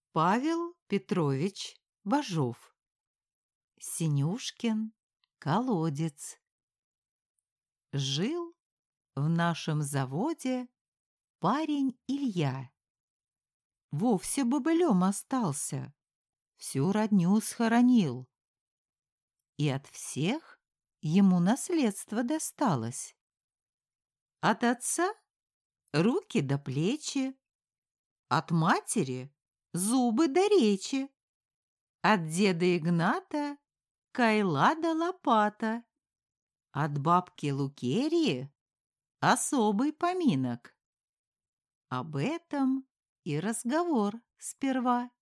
Павел Петрович Бажов. Синюшкин колодец. Жил в нашем заводе парень Илья. Вовсе бобылем остался, всю родню схоронил. И от всех ему наследство досталось. От отца руки до плечи, от матери зубы до речи, от деда Игната кайла да лопата, от бабки Лукерьи особый поминок. Об этом и разговор сперва.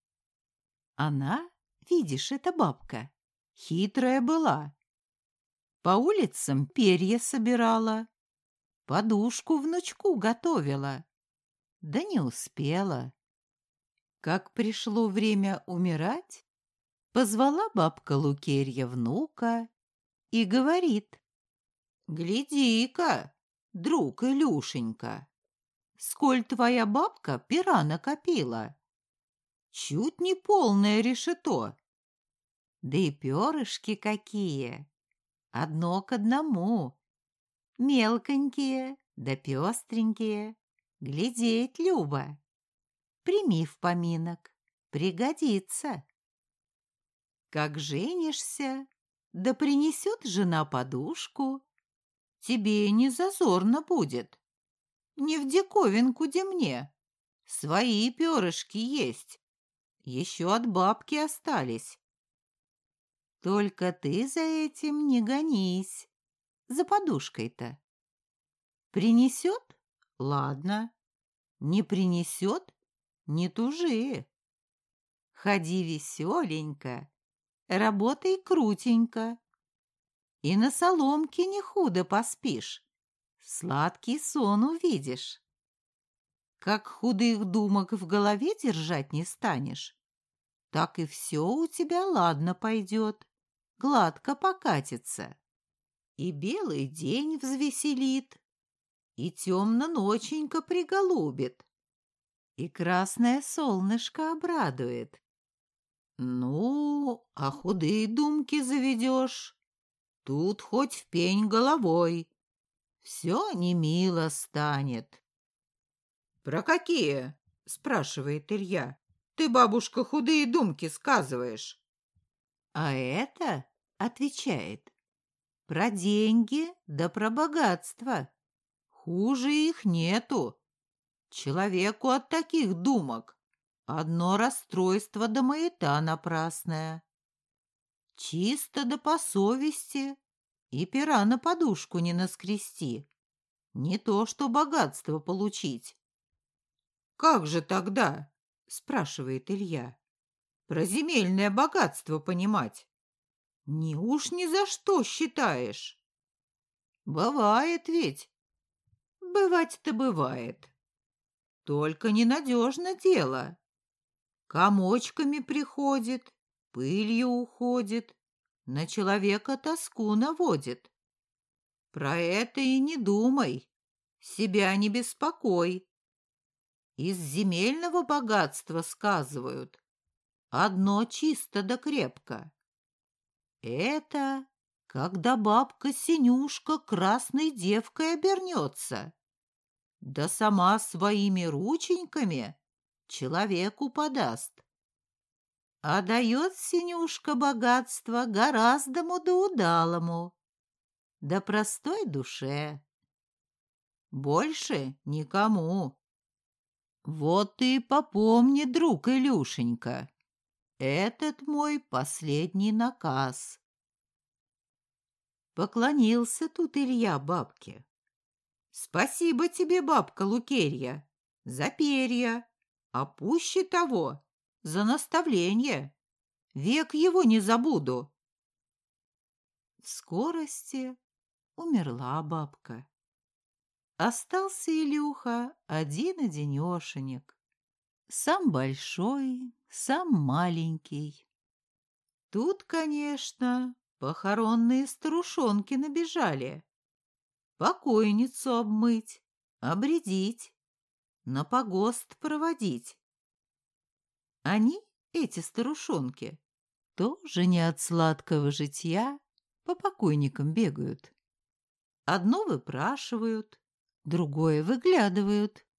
Она, видишь, эта бабка, хитрая была. По улицам перья собирала, подушку внучку готовила, да не успела. Как пришло время умирать, позвала бабка Лукерья внука и говорит: «Гляди-ка, друг Илюшенька, сколь твоя бабка пера накопила, чуть не полное решето. Да и перышки какие, одно к одному, мелконькие да пестренькие, глядеть любо. Прими в поминок, пригодится. Как женишься, да принесет жена подушку, тебе не зазорно будет. Не в диковинку де мне, свои перышки есть, еще от бабки остались. Только ты за этим не гонись, за подушкой-то. Принесет? Ладно. Не принесет? Не тужи. Ходи веселенько, работай крутенько. И на соломке не худо поспишь, сладкий сон увидишь. Как худых думок в голове держать не станешь, так и все у тебя ладно пойдет, гладко покатится. И белый день взвеселит, и темно ноченька приголубит, и красное солнышко обрадует. Ну, а худые думки заведешь, тут хоть в пень головой, все немило станет. «Про какие?» — спрашивает Илья. «Ты, бабушка, худые думки сказываешь». «А это, — отвечает, — про деньги да про богатство. Хуже их нету. Человеку от таких думок одно расстройство да маята напрасная. Чисто да по совести и пера на подушку не наскрести. Не то что богатство получить». «Как же тогда?» — спрашивает Илья. «Про земельное богатство понимать. Не уж ни за что считаешь?» «Бывает ведь. Бывать-то бывает. Только ненадежно дело. Комочками приходит, пылью уходит, на человека тоску наводит. Про это и не думай, себя не беспокой. Из земельного богатства сказывают одно чисто да крепко. Это когда бабка Синюшка красной девкой обернется, да сама своими рученьками человеку подаст. А дает Синюшка богатство гораздому да удалому, да простой душе. Больше никому. Вот ты попомни, друг Илюшенька, этот мой последний наказ. Поклонился тут Илья бабке. Спасибо тебе, бабка Лукерья, за перья, а пуще того, за наставление. Век его не забуду. В скорости умерла бабка. Остался Илюха один-одинешенек. Сам большой, сам маленький. Тут, конечно, похоронные старушонки набежали. Покойницу обмыть, обредить, на погост проводить. Они, эти старушонки, тоже не от сладкого житья по покойникам бегают. Одно выпрашивают, другое выглядывают,